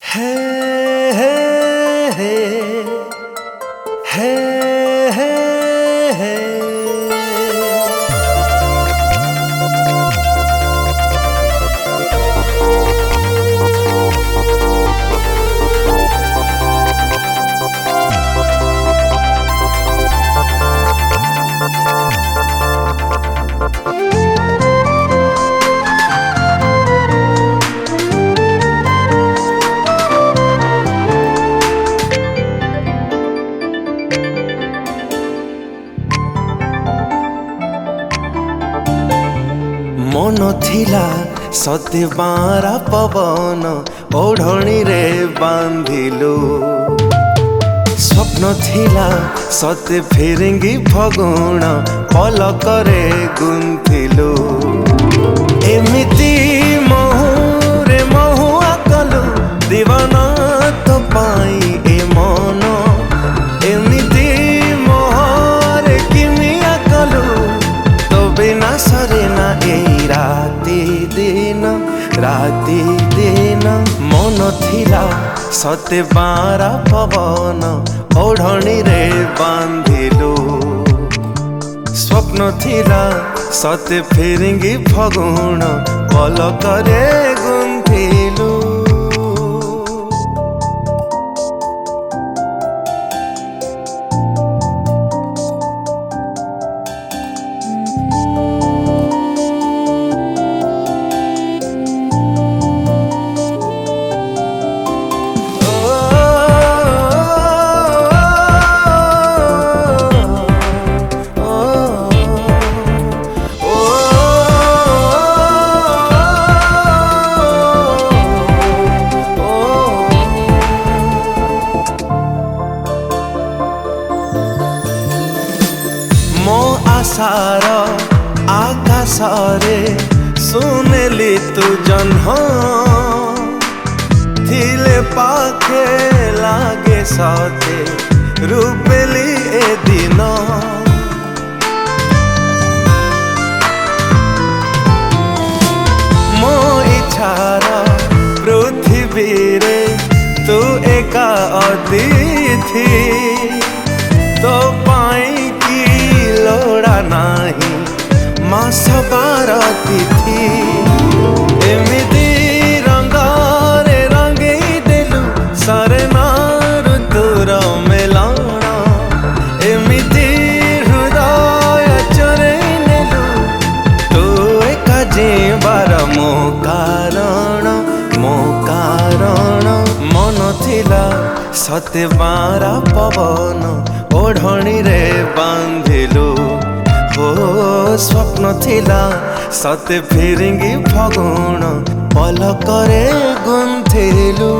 है है है है है है मन थिला सते बारा पवन ओढ़णी रे बांधिलु स्वप्न थिला सते फेरिंगी फगुण पलकरे गुंथिलु एमिति महुरे महुआ कलु दीवाना तो पाई ए मन एमिति मोहरे किमिया कलु तो बिना सरेना राति दिन मन थिला सते बारा पवन ओढ़णी रे बांधिलु स्वप्न थिला सते फेरिंगी फगुण पलकरे गुंथिलु आशार आकाशरे सुनेली तू जन्ह थिले पाखे लागे सते रूपेली ए दिन मो इच्छार पृथ्वी रे तू एका अतिथि तो पाई लोड़ा नाही मास बार तिथि एमिति रंगारे रंगई देलु सारे नारु तोर मेलाण एमिति हृदय चरे नेलु तो एका जेबार मो कारण मन थिला सते बारा पवन ओढ़णी रे बांधिलु हो स्वप्न थिला सते फेरिंगी फगुण पलकरे गुंथिलु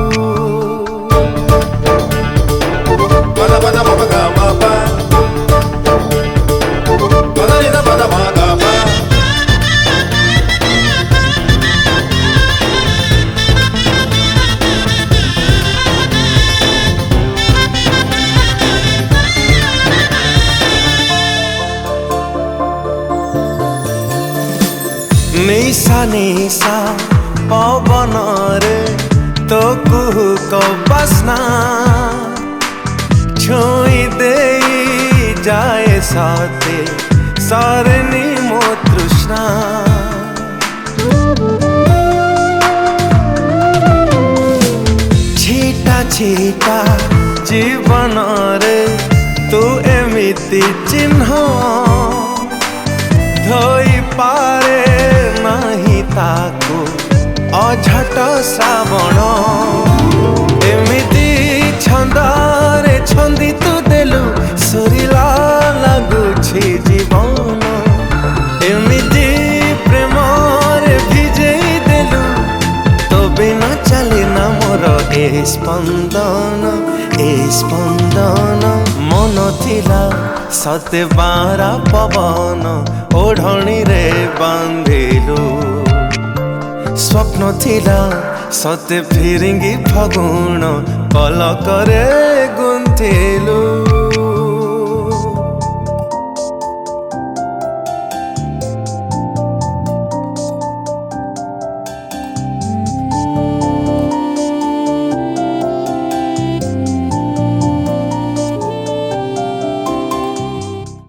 निशा निशा पवन रे तो कुहुक बसना छुई दे जाए साथे सरनी मो तृष्णा छीटा छीटा जीवन रे तू एमिति चिन्ह धोई पारे नाही ताको अझट श्रावण एमिति छंदारे छंदी तू देलु सुरिला लगुछि जीवन एमिति प्रेमरे भिजेई देलु तो बिना चले ना मोर ए स्पंदन मन थिला सते बारा पवन ओढ़णी रे बांधिलु स्वप्न थिला सते फेरिंगी फगुण पलकरे गुंथिलु।